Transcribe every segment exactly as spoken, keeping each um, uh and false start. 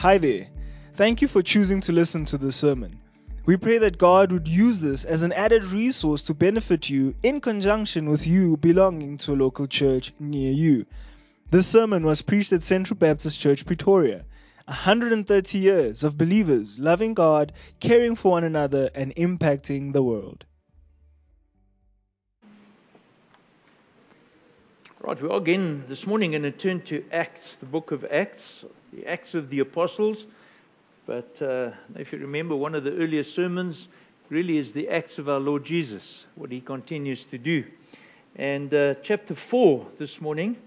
Hi there. Thank you for choosing to listen to this sermon. We pray that God would use this as an added resource to benefit you in conjunction with you belonging to a local church near you. This sermon was preached at Central Baptist Church, Pretoria. one hundred thirty years of believers loving God, caring for one another, and impacting the world. Right, we are again this morning going to turn to Acts, the book of Acts, the Acts of the Apostles. But uh, if you remember, one of the earlier sermons really is the Acts of our Lord Jesus, what he continues to do. And uh, chapter four this morning,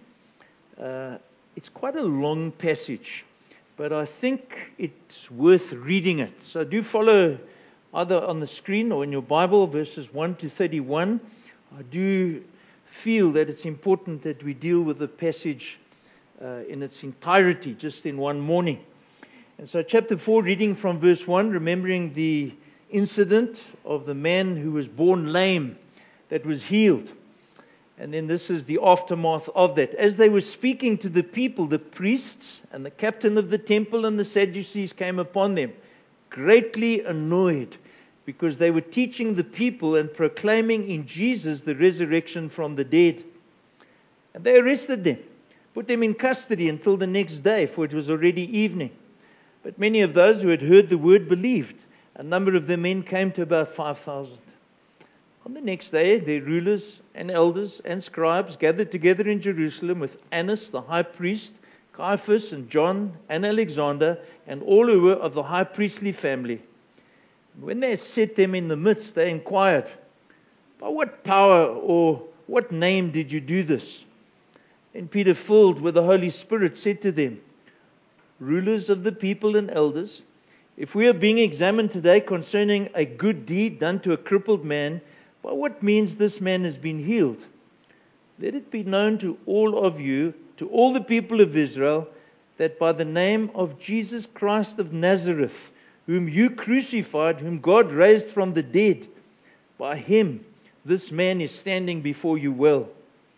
uh, it's quite a long passage, but I think it's worth reading it. So do follow either on the screen or in your Bible, verses one to thirty-one. I do feel that it's important that we deal with the passage uh, in its entirety, just in one morning. And so chapter four, reading from verse one, remembering the incident of the man who was born lame that was healed. And then this is the aftermath of that. As they were speaking to the people, the priests and the captain of the temple and the Sadducees came upon them, greatly annoyed, because they were teaching the people and proclaiming in Jesus the resurrection from the dead. And they arrested them, put them in custody until the next day, for it was already evening. But many of those who had heard the word believed. A number of the men came to about five thousand. On the next day, their rulers and elders and scribes gathered together in Jerusalem with Annas the high priest, Caiaphas and John and Alexander, and all who were of the high priestly family. When they had set them in the midst, they inquired, "By what power or what name did you do this?" And Peter, filled with the Holy Spirit, said to them, "Rulers of the people and elders, if we are being examined today concerning a good deed done to a crippled man, by what means this man has been healed? Let it be known to all of you, to all the people of Israel, that by the name of Jesus Christ of Nazareth, whom you crucified, whom God raised from the dead, by him this man is standing before you well.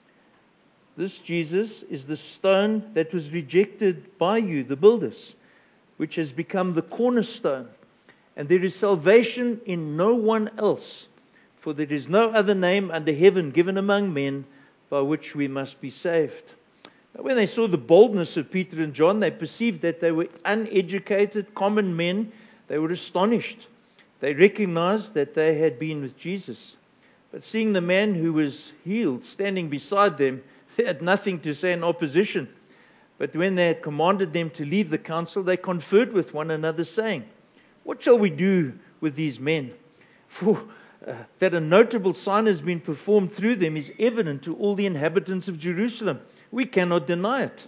This Jesus is the stone that was rejected by you, the builders, which has become the cornerstone. And there is salvation in no one else, for there is no other name under heaven given among men by which we must be saved." Now, when they saw the boldness of Peter and John, they perceived that they were uneducated, common men. They were astonished. They recognized that they had been with Jesus. But seeing the man who was healed standing beside them, they had nothing to say in opposition. But when they had commanded them to leave the council, they conferred with one another, saying, "What shall we do with these men? For uh, that a notable sign has been performed through them is evident to all the inhabitants of Jerusalem. We cannot deny it.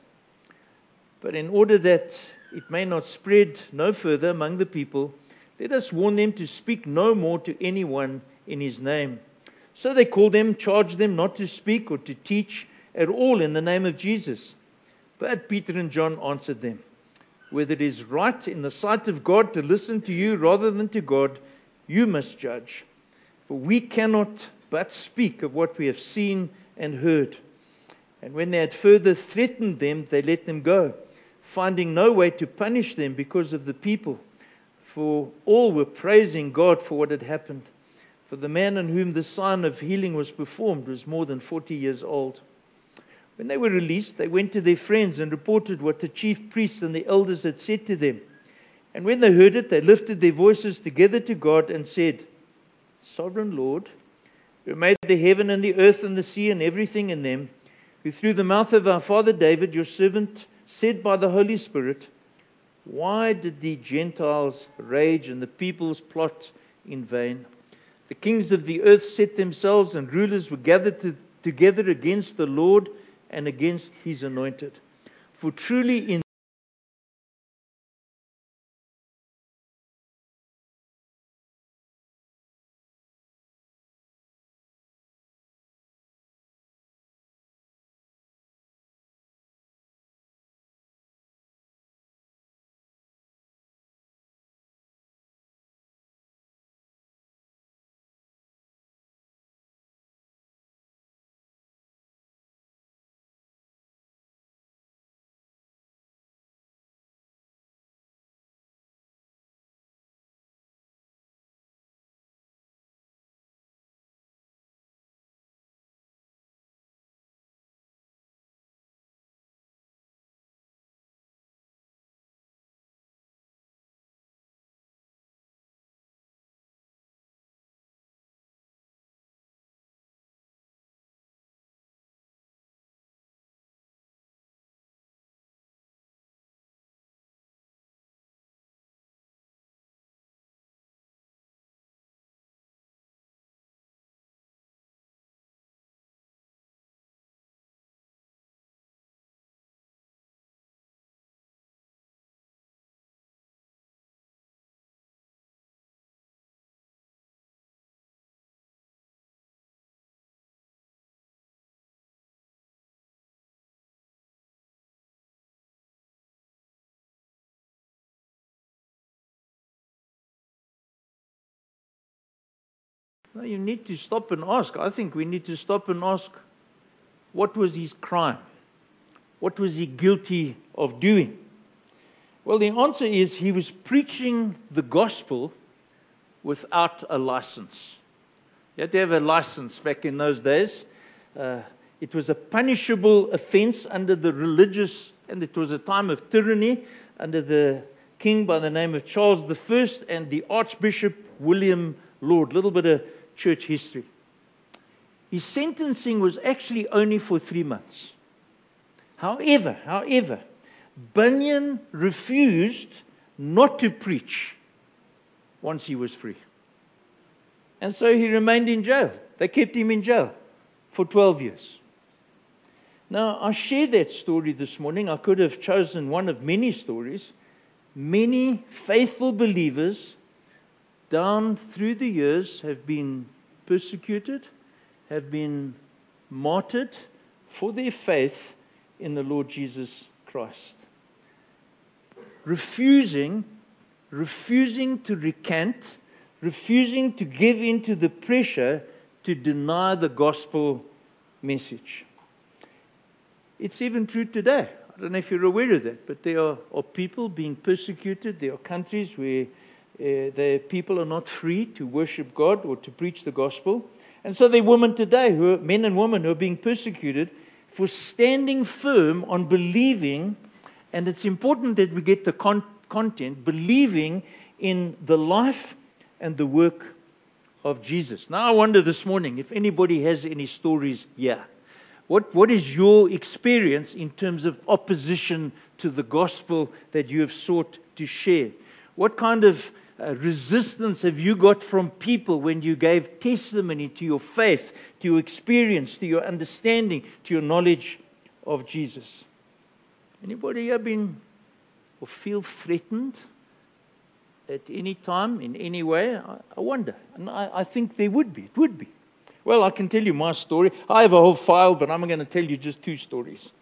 But in order that it may not spread no further among the people, let us warn them to speak no more to anyone in his name." So they called them, charged them not to speak or to teach at all in the name of Jesus. But Peter and John answered them, "Whether it is right in the sight of God to listen to you rather than to God, you must judge. For we cannot but speak of what we have seen and heard." And when they had further threatened them, they let them go, finding no way to punish them because of the people. For all were praising God for what had happened. For the man on whom the sign of healing was performed was more than forty years old. When they were released, they went to their friends and reported what the chief priests and the elders had said to them. And when they heard it, they lifted their voices together to God and said, "Sovereign Lord, who made the heaven and the earth and the sea and everything in them, who through the mouth of our father David, your servant, said by the Holy Spirit, why did the Gentiles rage and the peoples plot in vain? The kings of the earth set themselves, and rulers were gathered to, together against the Lord and against his anointed. For truly in No, you need to stop and ask. I think we need to stop and ask, what was his crime? What was he guilty of doing? Well, the answer is he was preaching the gospel without a license. You had to have a license back in those days. Uh, it was a punishable offense under the religious, and it was a time of tyranny under the king by the name of Charles the First and the Archbishop William Laud. A little bit of church history. His sentencing was actually only for three months. However, however, Bunyan refused not to preach once he was free. And so he remained in jail. They kept him in jail for twelve years. Now, I share that story this morning. I could have chosen one of many stories. Many faithful believers down through the years have been persecuted, have been martyred for their faith in the Lord Jesus Christ. Refusing, refusing to recant, refusing to give in to the pressure to deny the gospel message. It's even true today. I don't know if you're aware of that, but there are, are people being persecuted. There are countries where uh, the people are not free to worship God or to preach the gospel. And so there are women today, who are, men and women, who are being persecuted for standing firm on believing, and it's important that we get the con- content, believing in the life and the work of Jesus. Now I wonder this morning if anybody has any stories here. What, what is your experience in terms of opposition to the gospel that you have sought to share? What kind of uh, resistance have you got from people when you gave testimony to your faith, to your experience, to your understanding, to your knowledge of Jesus? Anybody here been or feel threatened at any time, in any way? I, I wonder. And I, I think there would be. It would be. Well, I can tell you my story. I have a whole file, but I'm going to tell you just two stories.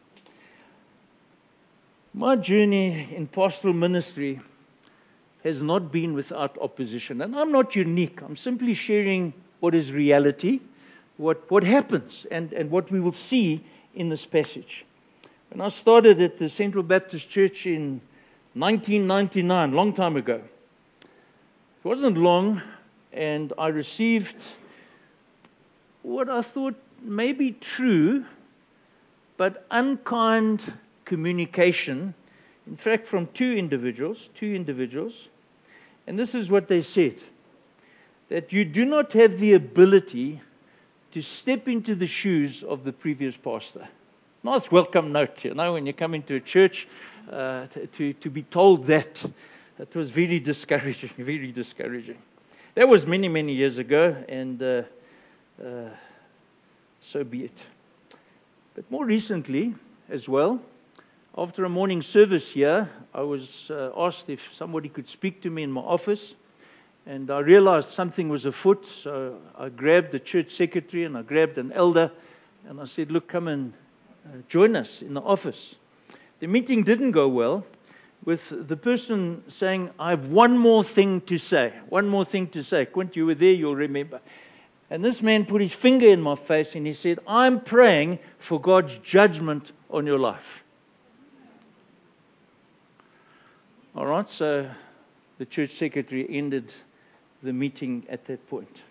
My journey in pastoral ministry has not been without opposition. And I'm not unique. I'm simply sharing what is reality, what, what happens, and, and what we will see in this passage. When I started at the Central Baptist Church in nineteen ninety-nine, long time ago, it wasn't long, and I received what I thought may be true, but unkind communication, in fact, from two individuals, two individuals, and this is what they said, that you do not have the ability to step into the shoes of the previous pastor. It's a nice welcome note, you know, when you come into a church, uh, to, to be told that. It was very discouraging, very discouraging. That was many, many years ago, and uh, Uh, so be it. But more recently as well, after a morning service here, I was uh, asked if somebody could speak to me in my office, and I realized something was afoot, so I grabbed the church secretary and I grabbed an elder, and I said, look, come and uh, join us in the office. The meeting didn't go well, with the person saying, I have one more thing to say, one more thing to say. Quint, you were there, you'll remember. And this man put his finger in my face and he said, I'm praying for God's judgment on your life. All right, so the church secretary ended the meeting at that point.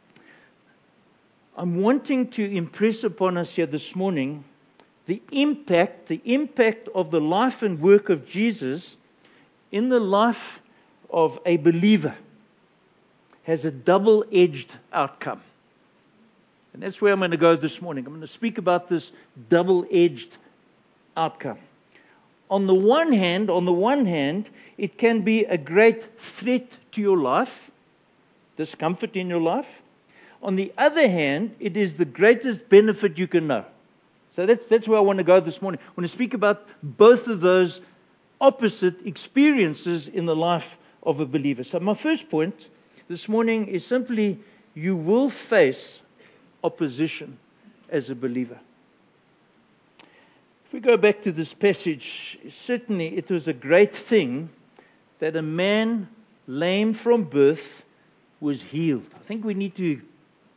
I'm wanting to impress upon us here this morning the impact, the impact of the life and work of Jesus in the life of a believer has a double-edged outcome. And that's where I'm going to go this morning. I'm going to speak about this double-edged outcome. On the one hand, on the one hand, it can be a great threat to your life, discomfort in your life. On the other hand, it is the greatest benefit you can know. So that's that's where I want to go this morning. I want to speak about both of those opposite experiences in the life of a believer. So my first point this morning is simply, you will face opposition as a believer. If we go back to this passage, certainly it was a great thing that a man lame from birth was healed. I think we need to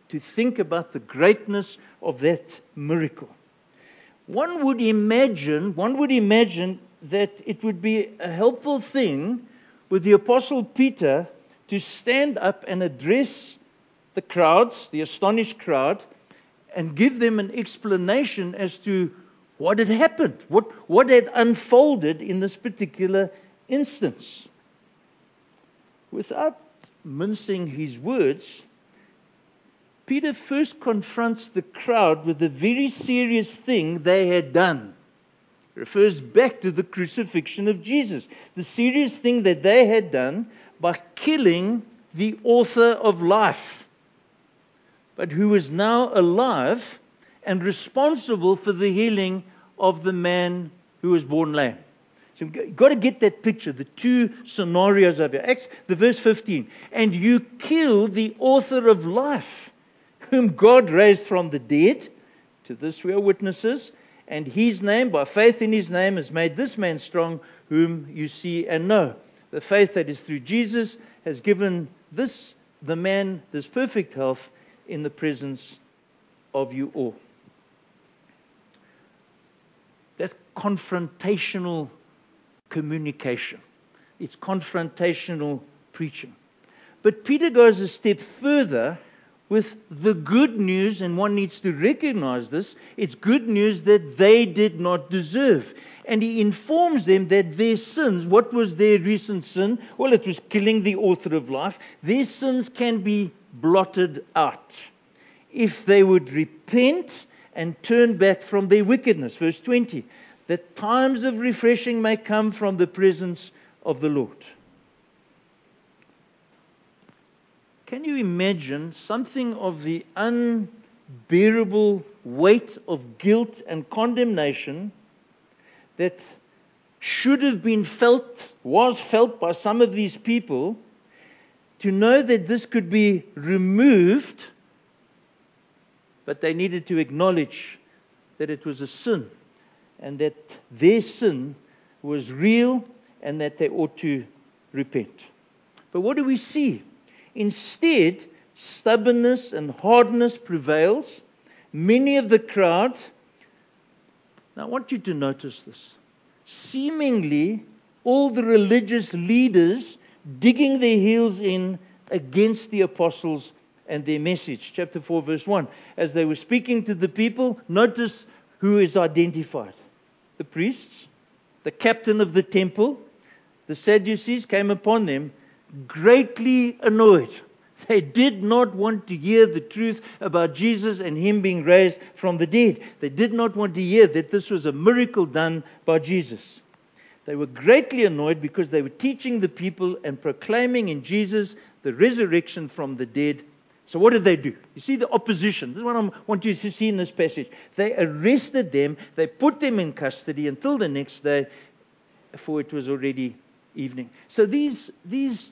to think about the greatness of that miracle. One would imagine, one would imagine that it would be a helpful thing with the Apostle Peter to stand up and address the crowds, the astonished crowd, and give them an explanation as to what had happened, what, what had unfolded in this particular instance. Without mincing his words, Peter first confronts the crowd with the very serious thing they had done. It refers back to the crucifixion of Jesus. The serious thing that they had done by killing the author of life, but who is now alive and responsible for the healing of the man who was born lame. So you've got to get that picture, the two scenarios of your Acts, the verse fifteen. And you killed the author of life, whom God raised from the dead. To this we are witnesses. And his name, by faith in his name, has made this man strong, whom you see and know. The faith that is through Jesus has given this, the man, this perfect health in the presence of you all. That's confrontational communication. It's confrontational preaching. But Peter goes a step further with the good news, and one needs to recognize this. It's good news that they did not deserve. And he informs them that their sins, what was their recent sin? Well, it was killing the author of life. Their sins can be blotted out if they would repent and turn back from their wickedness. Verse twenty, that times of refreshing may come from the presence of the Lord. Can you imagine something of the unbearable weight of guilt and condemnation that should have been felt, was felt by some of these people, to know that this could be removed, but they needed to acknowledge that it was a sin and that their sin was real and that they ought to repent. But what do we see? Instead, stubbornness and hardness prevails. Many of the crowd, now I want you to notice this, seemingly all the religious leaders digging their heels in against the apostles and their message. Chapter four, verse one. As they were speaking to the people, notice who is identified. The priests, the captain of the temple, the Sadducees came upon them, greatly annoyed. They did not want to hear the truth about Jesus and him being raised from the dead. They did not want to hear that this was a miracle done by Jesus. They were greatly annoyed because they were teaching the people and proclaiming in Jesus the resurrection from the dead. So what did they do? You see the opposition. This is what I want you to see in this passage. They arrested them. They put them in custody until the next day, for it was already evening. So these, these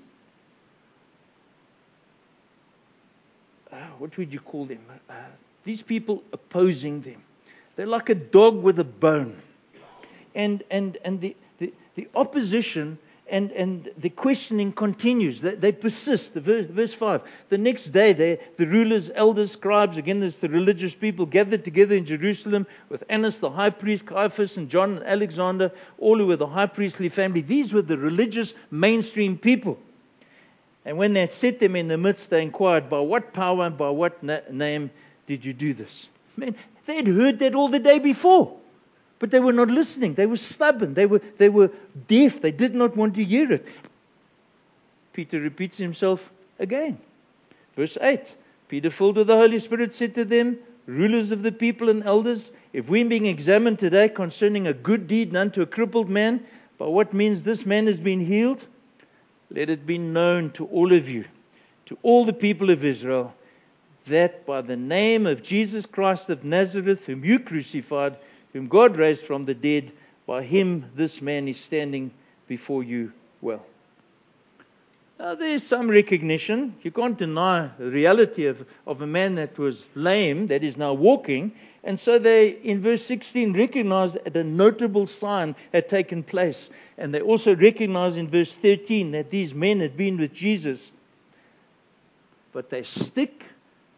uh, what would you call them? Uh, these people opposing them. They're like a dog with a bone. And and and the, the, the opposition and, and the questioning continues. They, they persist. The verse, verse five. The next day, they, the rulers, elders, scribes, again there's the religious people, gathered together in Jerusalem with Annas the high priest, Caiaphas and John and Alexander, all who were the high priestly family. These were the religious mainstream people. And when they had set them in the midst, they inquired, by what power and by what na- name did you do this? Man, they had heard that all the day before. But they were not listening. They were stubborn. They were, they were deaf. They did not want to hear it. Peter repeats himself again. Verse eight. Peter, filled with the Holy Spirit, said to them, rulers of the people and elders, if we being examined today concerning a good deed done to a crippled man, by what means this man has been healed, let it be known to all of you, to all the people of Israel, that by the name of Jesus Christ of Nazareth, whom you crucified, whom God raised from the dead, by him this man is standing before you well. Now there's some recognition. You can't deny the reality of, of a man that was lame, that is now walking. And so they, in verse sixteen, recognize that a notable sign had taken place. And they also recognize in verse thirteen that these men had been with Jesus. But they stick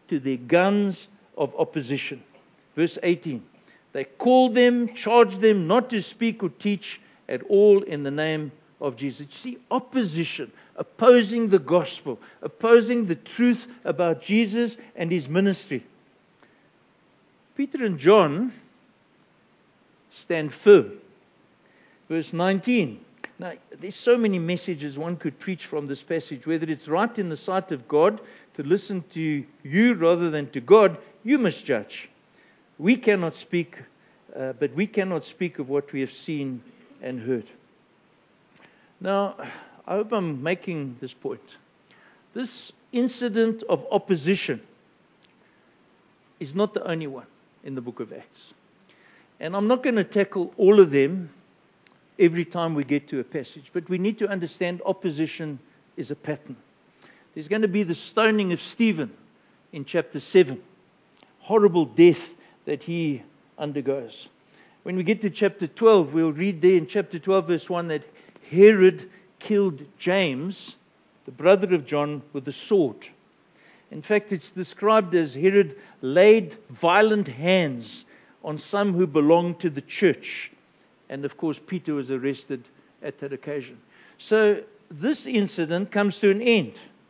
to their guns of opposition. Verse eighteen. They called them, charged them not to speak or teach at all in the name of Jesus. You see, opposition, opposing the gospel, opposing the truth about Jesus and his ministry. Peter and John stand firm. Verse nineteen. Now, there's so many messages one could preach from this passage. Whether it's right in the sight of God to listen to you rather than to God, you must judge. We cannot speak, uh, but we cannot speak of what we have seen and heard. Now, I hope I'm making this point. This incident of opposition is not the only one in the book of Acts. And I'm not going to tackle all of them every time we get to a passage, but we need to understand opposition is a pattern. There's going to be the stoning of Stephen in chapter seven. Horrible death that he undergoes. When we get to chapter twelve, we'll read there in chapter twelve, verse one, that Herod killed James, the brother of John, with a sword. In fact, it's described as Herod laid violent hands on some who belonged to the church. And of course, Peter was arrested at that occasion. So this incident comes to an end.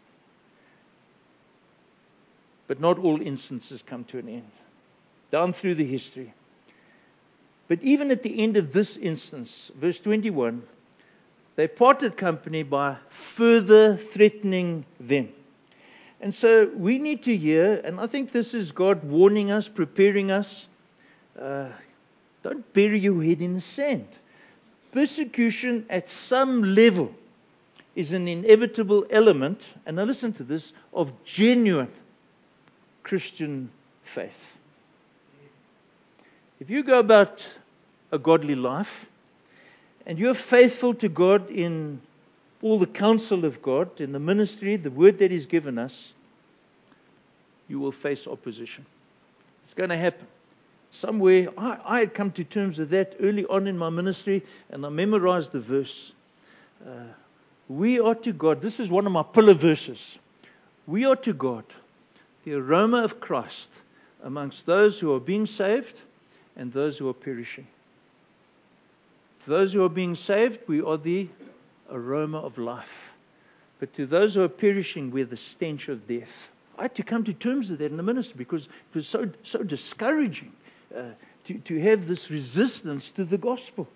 But not all instances come to an end. Down through the history. But even at the end of this instance, verse twenty-one, they parted company by further threatening them. And so we need to hear, and I think this is God warning us, preparing us, uh, don't bury your head in the sand. Persecution at some level is an inevitable element, and now listen to this, of genuine Christian faith. If you go about a godly life, and you're faithful to God in all the counsel of God, in the ministry, the word that He's given us, you will face opposition. It's going to happen. Somewhere, I, I had come to terms with that early on in my ministry, and I memorized the verse. Uh, we are to God, this is one of my pillar verses. We are to God the aroma of Christ amongst those who are being saved and those who are perishing. To those who are being saved, we are the aroma of life. But to those who are perishing, we're the stench of death. I had to come to terms with that in the ministry because it was so so discouraging uh, to, to have this resistance to the gospel.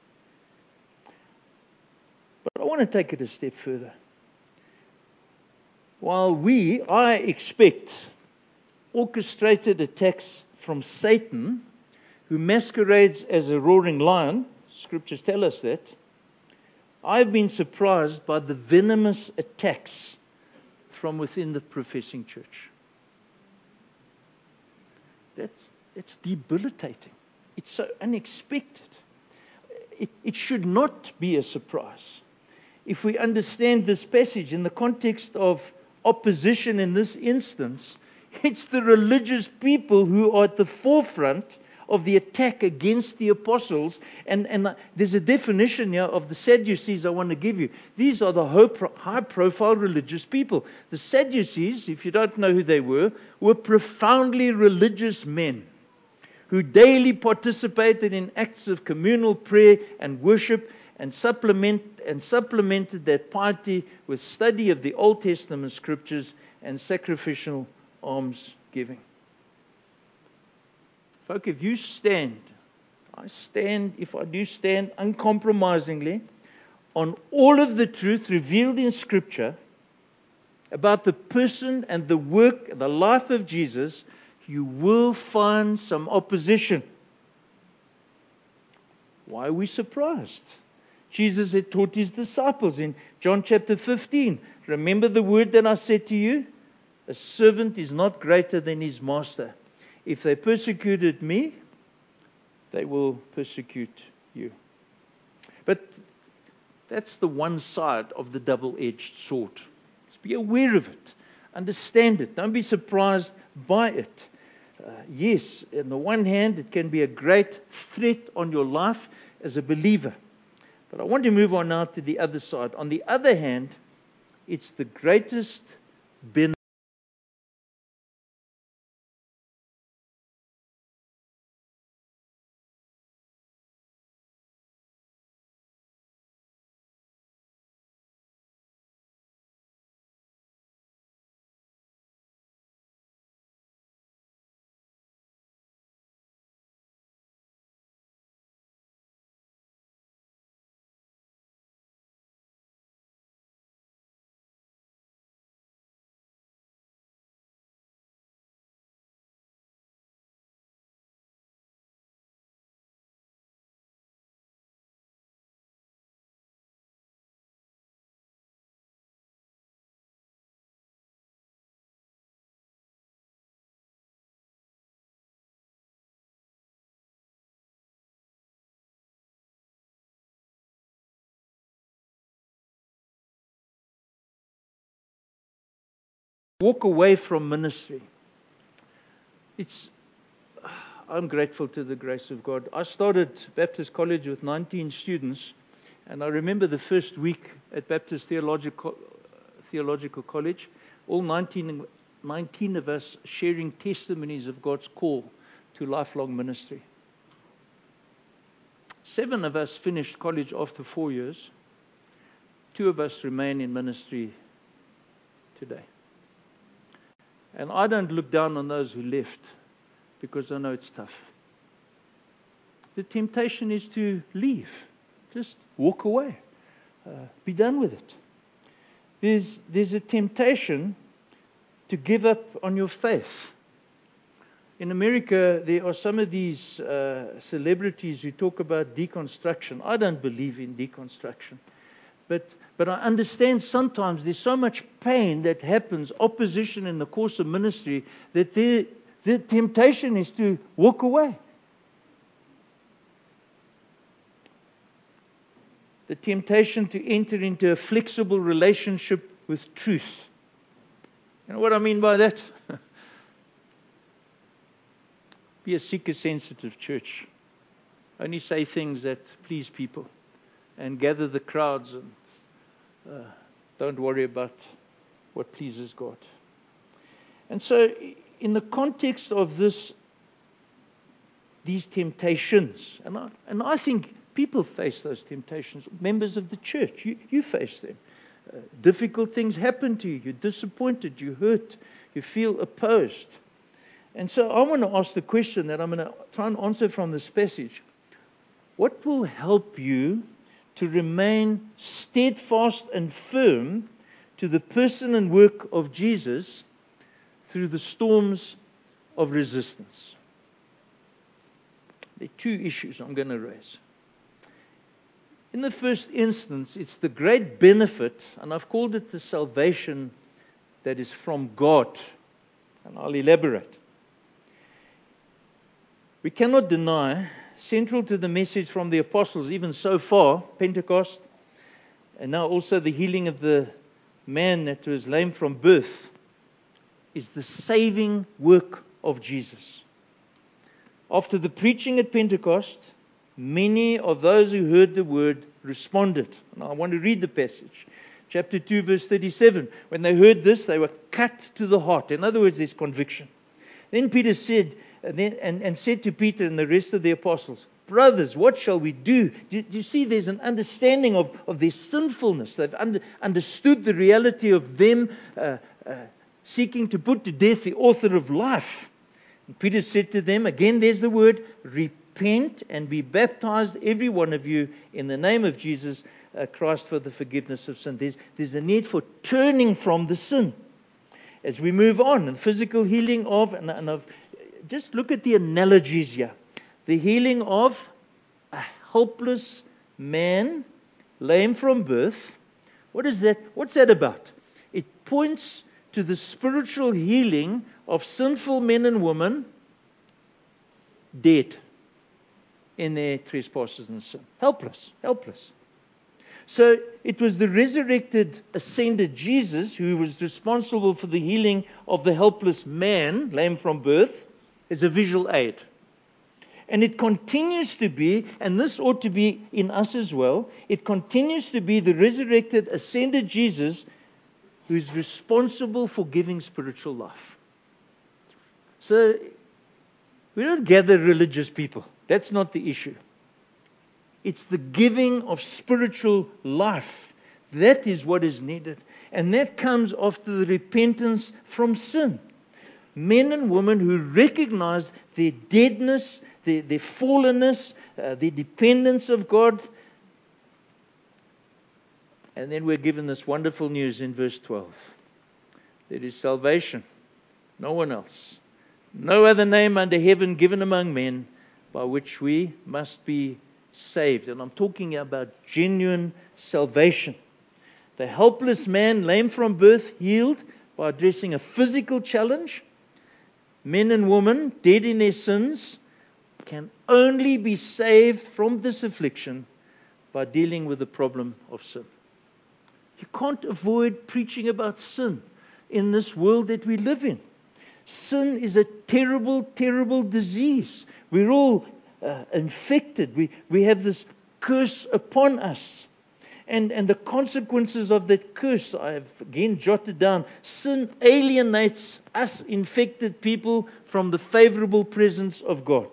But I want to take it a step further. While we, I expect orchestrated attacks from Satan, who masquerades as a roaring lion, scriptures tell us that, I've been surprised by the venomous attacks from within the professing church. That's, that's debilitating. It's so unexpected. It, it should not be a surprise. If we understand this passage in the context of opposition in this instance, it's the religious people who are at the forefront of the attack against the apostles. And, and there's a definition here of the Sadducees I want to give you. These are the high-profile religious people. The Sadducees, if you don't know who they were, were profoundly religious men who daily participated in acts of communal prayer and worship and supplement and supplemented that piety with study of the Old Testament scriptures and sacrificial alms giving. Folk, if you stand, I stand, if I do stand uncompromisingly on all of the truth revealed in Scripture about the person and the work and the life of Jesus, you will find some opposition. Why are we surprised? Jesus had taught His disciples in John chapter fifteen. Remember the word that I said to you? A servant is not greater than his master. If they persecuted me, they will persecute you. But that's the one side of the double-edged sword. Just be aware of it. Understand it. Don't be surprised by it. Uh, yes, on the one hand, it can be a great threat on your life as a believer. But I want to move on now to the other side. On the other hand, it's the greatest benefit walk away from ministry. It's, I'm grateful to the grace of God. I started Baptist College with nineteen students, and I remember the first week at Baptist Theological, Theological College, all nineteen, nineteen of us sharing testimonies of God's call to lifelong ministry. Seven of us finished college after four years. Two of us remain in ministry today. And I don't look down on those who left, because I know it's tough. The temptation is to leave. Just walk away. Uh, be done with it. There's, there's a temptation to give up on your faith. In America, there are some of these uh, celebrities who talk about deconstruction. I don't believe in deconstruction. But, but I understand sometimes there's so much pain that happens, opposition in the course of ministry, that there, the temptation is to walk away. The temptation to enter into a flexible relationship with truth. You know what I mean by that? Be a seeker-sensitive church. Only say things that please people, and gather the crowds, and uh, don't worry about what pleases God. And so, in the context of this, these temptations, and I, and I think people face those temptations. Members of the church, you, you face them. Uh, difficult things happen to you. You're disappointed. You're hurt. You feel opposed. And so I want to ask the question that I'm going to try and answer from this passage. What will help you to remain steadfast and firm to the person and work of Jesus through the storms of resistance? There are two issues I'm going to raise. In the first instance, it's the great benefit, and I've called it the salvation that is from God. And I'll elaborate. We cannot deny, central to the message from the apostles, even so far, Pentecost, and now also the healing of the man that was lame from birth, is the saving work of Jesus. After the preaching at Pentecost, many of those who heard the word responded. And I want to read the passage. Chapter two, verse thirty-seven. When they heard this, they were cut to the heart. In other words, there's conviction. Then Peter said, and, then, and, and said to Peter and the rest of the apostles, brothers, what shall we do? Do, do you see there's an understanding of, of their sinfulness? They've under, understood the reality of them uh, uh, seeking to put to death the author of life. And Peter said to them, again there's the word, repent and be baptized, every one of you, in the name of Jesus uh, Christ for the forgiveness of sin. There's, there's a need for turning from the sin. As we move on, and physical healing of, and, and of, just look at the analogies here. The healing of a helpless man, lame from birth. What is that? What's that about? It points to the spiritual healing of sinful men and women dead in their trespasses and sin. Helpless, helpless. So it was the resurrected, ascended Jesus who was responsible for the healing of the helpless man, lame from birth, as a visual aid. And it continues to be, and this ought to be in us as well, it continues to be the resurrected, ascended Jesus who is responsible for giving spiritual life. So we don't gather religious people. That's not the issue. It's the giving of spiritual life. That is what is needed. And that comes after the repentance from sin. Men and women who recognize their deadness, their, their fallenness, uh, their dependence of God. And then we're given this wonderful news in verse twelve. There is salvation. No one else. No other name under heaven given among men by which we must be saved. And I'm talking about genuine salvation. The helpless man, lame from birth, healed by addressing a physical challenge. Men and women, dead in their sins, can only be saved from this affliction by dealing with the problem of sin. You can't avoid preaching about sin. in this world that we live in. Sin is a terrible, terrible disease. We're all uh, infected. We, we have this curse upon us. And, and the consequences of that curse, I have again jotted down. Sin alienates us infected people from the favorable presence of God.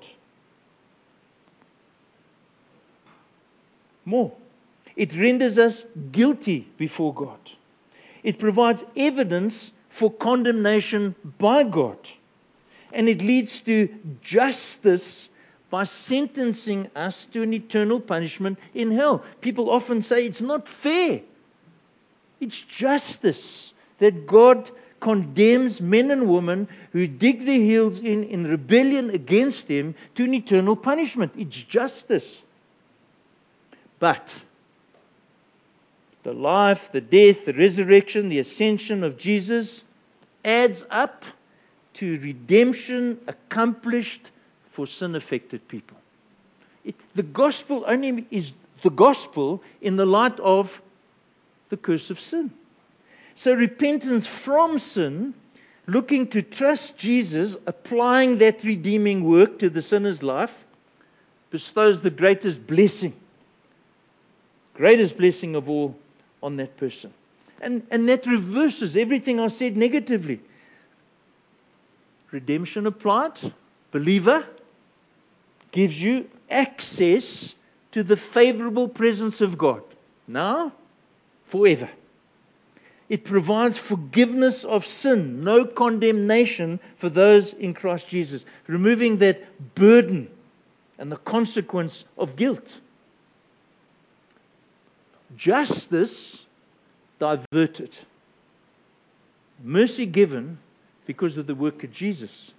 More. It renders us guilty before God. It provides evidence for condemnation by God. And it leads to justice by sentencing us to an eternal punishment in hell. People often say it's not fair. It's justice that God condemns men and women who dig their heels in in rebellion against Him to an eternal punishment. It's justice. But the life, the death, the resurrection, the ascension of Jesus adds up to redemption accomplished for sin-affected people. It, the gospel only is the gospel in the light of the curse of sin. So repentance from sin, looking to trust Jesus, applying that redeeming work to the sinner's life, bestows the greatest blessing, greatest blessing of all on that person. And, and that reverses everything I said negatively. Redemption applied, believer, gives you access to the favorable presence of God. Now, forever. It provides forgiveness of sin, no condemnation for those in Christ Jesus, removing that burden and the consequence of guilt. Justice diverted. Mercy given because of the work of Jesus.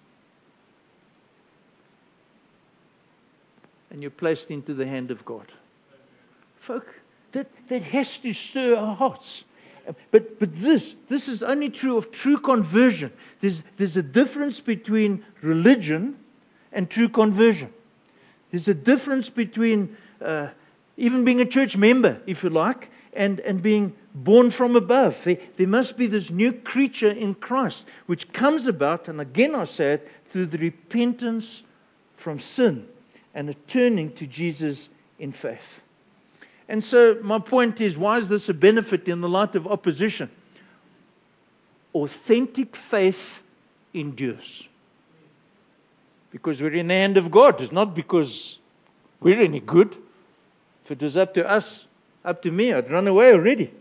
And you're placed into the hand of God. Folk, that, that has to stir our hearts. But but this, this is only true of true conversion. There's, there's a difference between religion and true conversion. There's a difference between uh, even being a church member, if you like, and, and being born from above. There, there must be this new creature in Christ, which comes about, and again I say it, through the repentance from sin and a turning to Jesus in faith. And so my point is, why is this a benefit in the light of opposition? Authentic faith endures. Because we're in the hand of God. It's not because we're any good. If it was up to us, up to me, I'd run away already.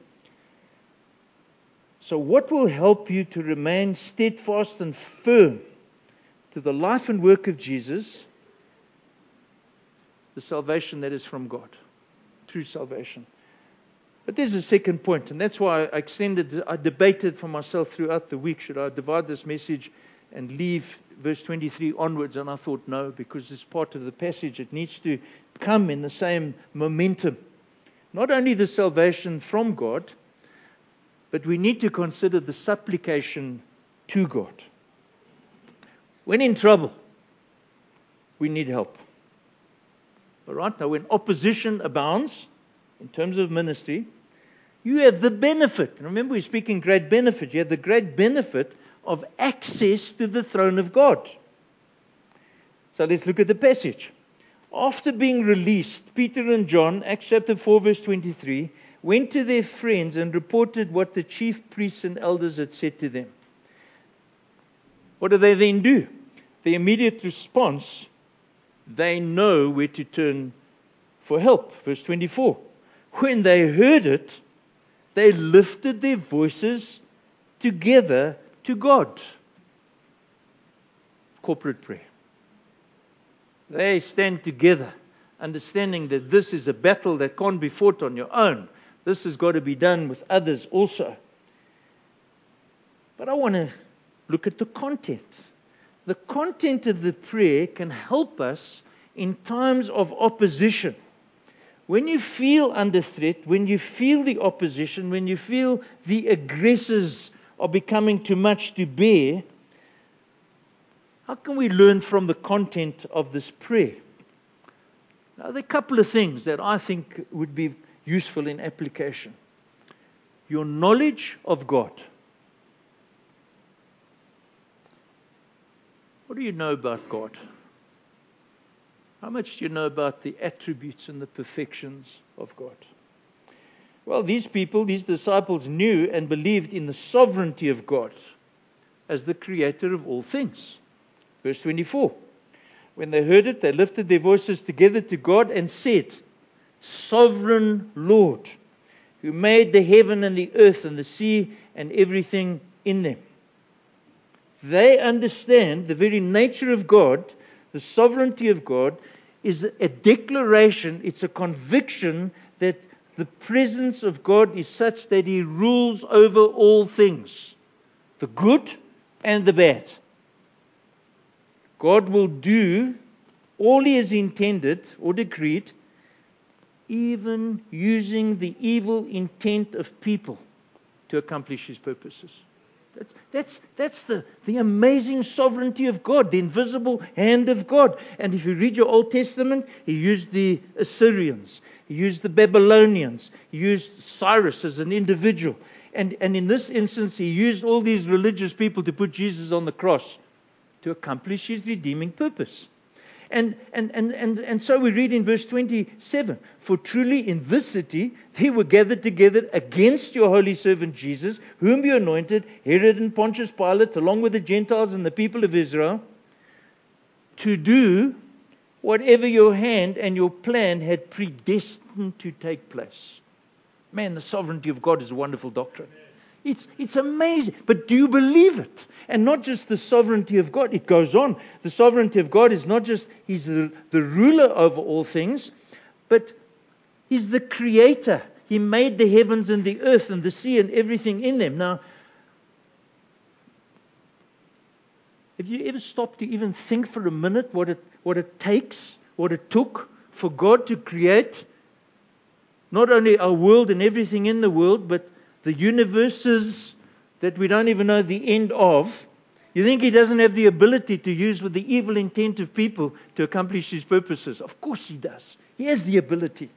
So what will help you to remain steadfast and firm to the life and work of Jesus? The salvation that is from God. True salvation. But there's a second point, and that's why I extended, I debated for myself throughout the week, should I divide this message and leave verse twenty-three onwards? And I thought no, because it's part of the passage. It needs to come in the same momentum. Not only the salvation from God, but we need to consider the supplication to God. When in trouble, we need help. All right, now when opposition abounds, in terms of ministry, you have the benefit. Remember, we're speaking great benefit. You have the great benefit of access to the throne of God. So let's look at the passage. After being released, Peter and John, Acts chapter four, verse twenty-three, went to their friends and reported what the chief priests and elders had said to them. What do they then do? The immediate response, they know where to turn for help. Verse twenty-four. When they heard it, they lifted their voices together to God. Corporate prayer. They stand together, understanding that this is a battle that can't be fought on your own. This has got to be done with others also. But I want to look at the content. The content of the prayer can help us in times of opposition. When you feel under threat, when you feel the opposition, when you feel the aggressors are becoming too much to bear, how can we learn from the content of this prayer? Now, there are a couple of things that I think would be useful in application. Your knowledge of God. What do you know about God? How much do you know about the attributes and the perfections of God? Well, these people, these disciples knew and believed in the sovereignty of God as the creator of all things. Verse twenty-four. When they heard it, they lifted their voices together to God and said, Sovereign Lord, who made the heaven and the earth and the sea and everything in them. They understand the very nature of God, the sovereignty of God, is a declaration, it's a conviction that the presence of God is such that He rules over all things, the good and the bad. God will do all He has intended or decreed, even using the evil intent of people to accomplish His purposes. That's, that's, that's the, the amazing sovereignty of God, the invisible hand of God. And if you read your Old Testament, He used the Assyrians, He used the Babylonians, He used Cyrus as an individual. And, and in this instance, He used all these religious people to put Jesus on the cross to accomplish His redeeming purpose. And, and, and, and, and so we read in verse twenty-seven, For truly in this city they were gathered together against your holy servant Jesus, whom you anointed, Herod and Pontius Pilate, along with the Gentiles and the people of Israel, to do whatever your hand and your plan had predestined to take place. Man, the sovereignty of God is a wonderful doctrine. It's, it's amazing. But do you believe it? And not just the sovereignty of God. It goes on. The sovereignty of God is not just He's the, the ruler over all things, but He's the creator. He made the heavens and the earth and the sea and everything in them. Now, have you ever stopped to even think for a minute what it, what it takes, what it took for God to create not only our world and everything in the world, but the universes that we don't even know the end of? You think He doesn't have the ability to use with the evil intent of people to accomplish His purposes? Of course He does. He has the ability.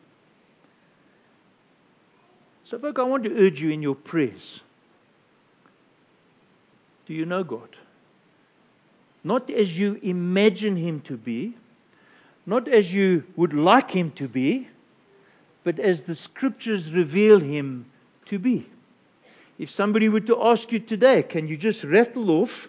So, folks, I want to urge you in your prayers. Do you know God? Not as you imagine Him to be, not as you would like Him to be, but as the Scriptures reveal Him to be. If somebody were to ask you today, can you just rattle off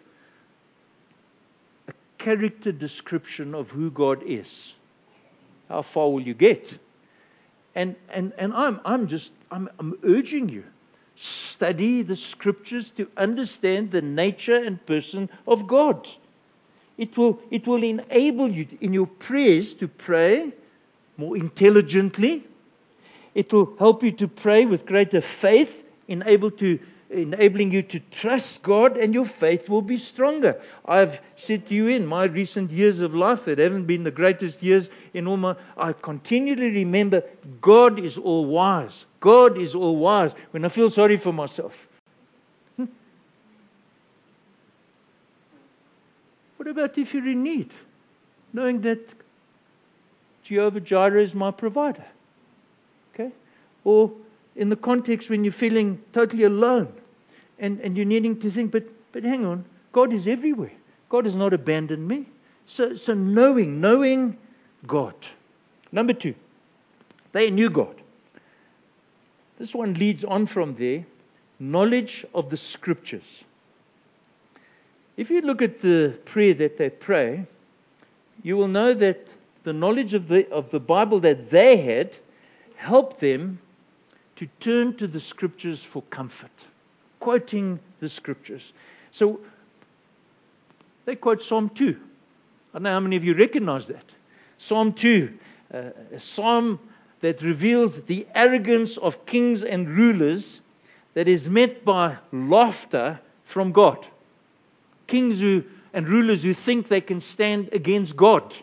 a character description of who God is? How far will you get? And and and I'm I'm just I'm I'm urging you, study the Scriptures to understand the nature and person of God. It will it will enable you in your prayers to pray more intelligently. It will help you to pray with greater faith, enable to, enabling you to trust God, and your faith will be stronger. I've said to you in my recent years of life that haven't been the greatest years in all my... I continually remember God is all wise. God is all wise when I feel sorry for myself. Hmm. What about if you're in need? Knowing that Jehovah Jireh is my provider. Okay? Or in the context when you're feeling totally alone and, and you're needing to think, but but hang on, God is everywhere. God has not abandoned me. So so knowing, knowing God. Number two, they knew God. This one leads on from there, knowledge of the Scriptures. If you look at the prayer that they pray, you will know that the knowledge of the of the Bible that they had help them to turn to the Scriptures for comfort, quoting the Scriptures. So they quote Psalm two. I don't know how many of you recognize that. Psalm two, uh, a psalm that reveals the arrogance of kings and rulers that is met by laughter from God. Kings who and rulers who think they can stand against God.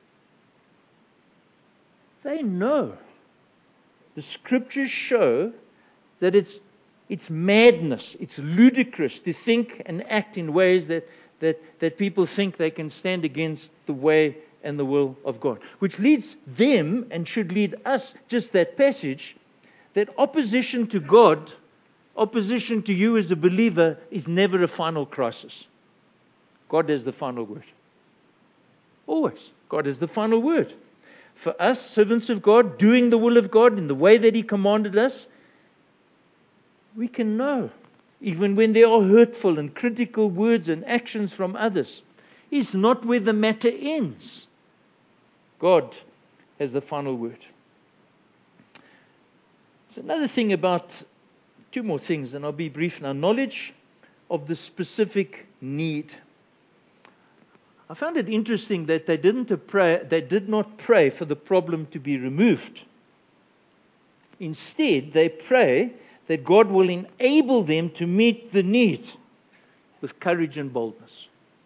They know. The Scriptures show that it's it's madness, it's ludicrous to think and act in ways that, that, that people think they can stand against the way and the will of God. Which leads them, and should lead us, just that passage, that opposition to God, opposition to you as a believer, is never a final crisis. God has the final word. Always. God is the final word. For us, servants of God, doing the will of God in the way that He commanded us, we can know, even when there are hurtful and critical words and actions from others, is not where the matter ends. God has the final word. It's another thing about, two more things, and I'll be brief now. Knowledge of the specific need. I found it interesting that they didn't pray, they did not pray for the problem to be removed. Instead, they pray that God will enable them to meet the need with courage and boldness.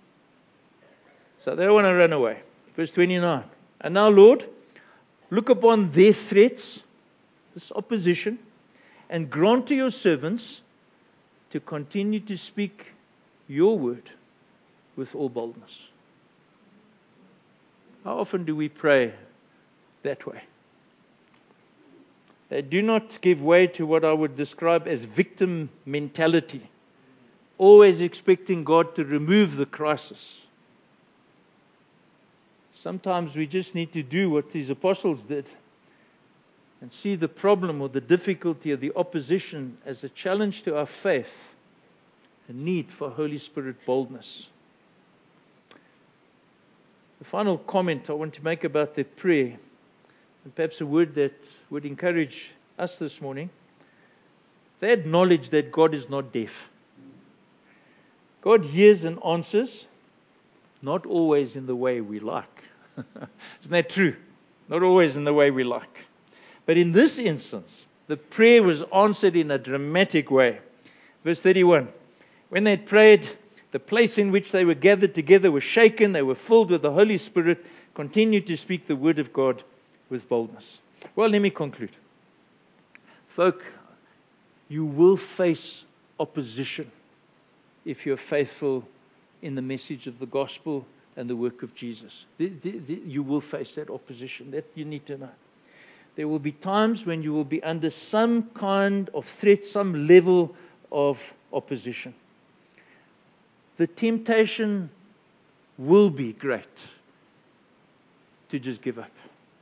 So they don't want to run away. Verse twenty-nine. And now, Lord, look upon their threats, this opposition, and grant to your servants to continue to speak your word with all boldness. How often do we pray that way? They do not give way to what I would describe as victim mentality, always expecting God to remove the crisis. Sometimes we just need to do what these apostles did and see the problem or the difficulty or the opposition as a challenge to our faith, a need for Holy Spirit boldness. The final comment I want to make about their prayer, and perhaps a word that would encourage us this morning, they acknowledge that God is not deaf. God hears and answers, not always in the way we like. Isn't that true? Not always in the way we like. But in this instance, the prayer was answered in a dramatic way. Verse thirty-one. When they had prayed, the place in which they were gathered together was shaken. They were filled with the Holy Spirit, continued to speak the word of God with boldness. Well, let me conclude. Folk, you will face opposition if you're faithful in the message of the gospel and the work of Jesus. The, the, the, you will face that opposition. That you need to know. There will be times when you will be under some kind of threat, some level of opposition. The temptation will be great to just give up.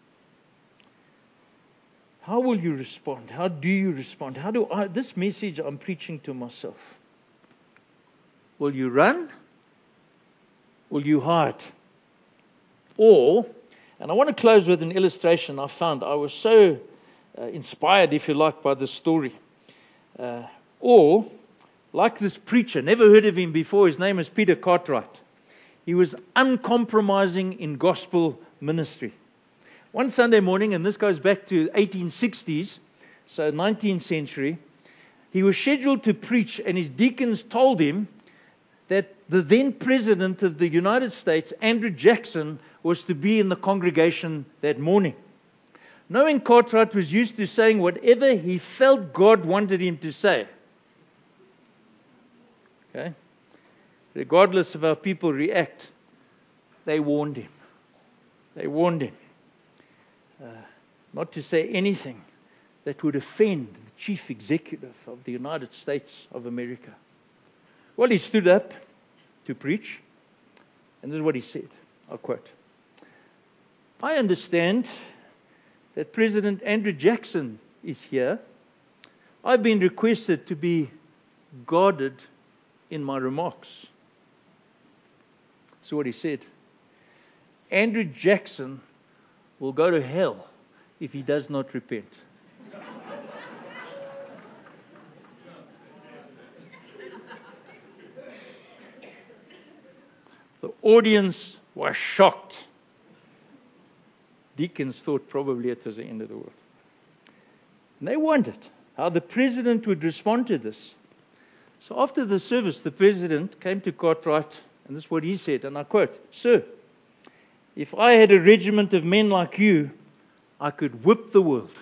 How will you respond? How do you respond? How do I, this message I'm preaching to myself. Will you run? Will you hide? Or, and I want to close with an illustration I found. I was so uh, inspired, if you like, by this story. Uh, or, like this preacher, never heard of him before. His name is Peter Cartwright. He was uncompromising in gospel ministry. One Sunday morning, and this goes back to eighteen sixties, so nineteenth century, he was scheduled to preach, and his deacons told him that the then President of the United States, Andrew Jackson, was to be in the congregation that morning. Knowing Cartwright was used to saying whatever he felt God wanted him to say. Okay? Regardless of how people react, they warned him. They warned him uh, not to say anything that would offend the chief executive of the United States of America. Well, he stood up to preach, and this is what he said. I'll quote. I understand that President Andrew Jackson is here. I've been requested to be guarded in my remarks. That's what he said. Andrew Jackson will go to hell if he does not repent. The audience was shocked. Deacons thought probably it was the end of the world. And they wondered how the president would respond to this. So after the service, the president came to Cartwright, and this is what he said, and I quote, "Sir, if I had a regiment of men like you, I could whip the world.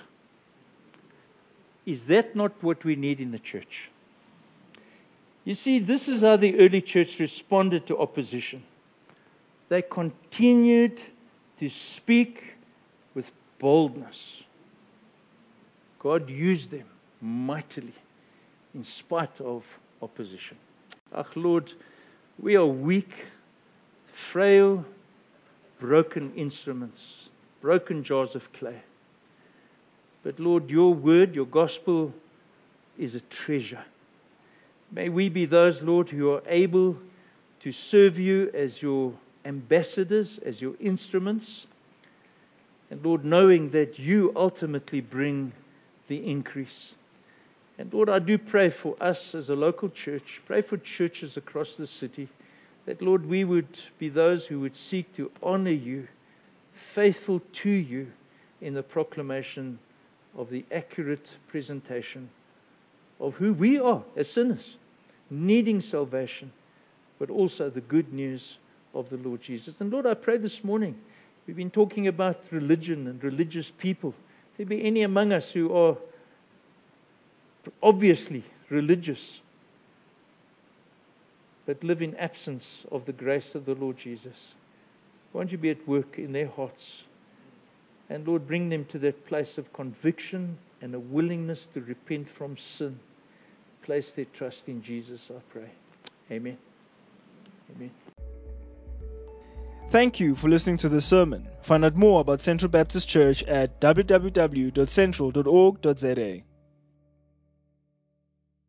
Is that not what we need in the church?" You see, this is how the early church responded to opposition. They continued to speak with boldness. God used them mightily in spite of opposition. Ach, Lord, we are weak, frail, broken instruments, broken jars of clay. But Lord, your word, your gospel is a treasure. May we be those, Lord, who are able to serve you as your ambassadors, as your instruments. And Lord, knowing that you ultimately bring the increase. And Lord, I do pray for us as a local church, pray for churches across the city, that Lord, we would be those who would seek to honor you, faithful to you in the proclamation of the accurate presentation of who we are as sinners, needing salvation, but also the good news of the Lord Jesus. And Lord, I pray this morning, we've been talking about religion and religious people. If there be any among us who are obviously religious, but live in absence of the grace of the Lord Jesus, won't you be at work in their hearts? And Lord, bring them to that place of conviction and a willingness to repent from sin. Place their trust in Jesus, I pray. Amen. Amen. Thank you for listening to this sermon. Find out more about Central Baptist Church at w w w dot central dot org dot z a.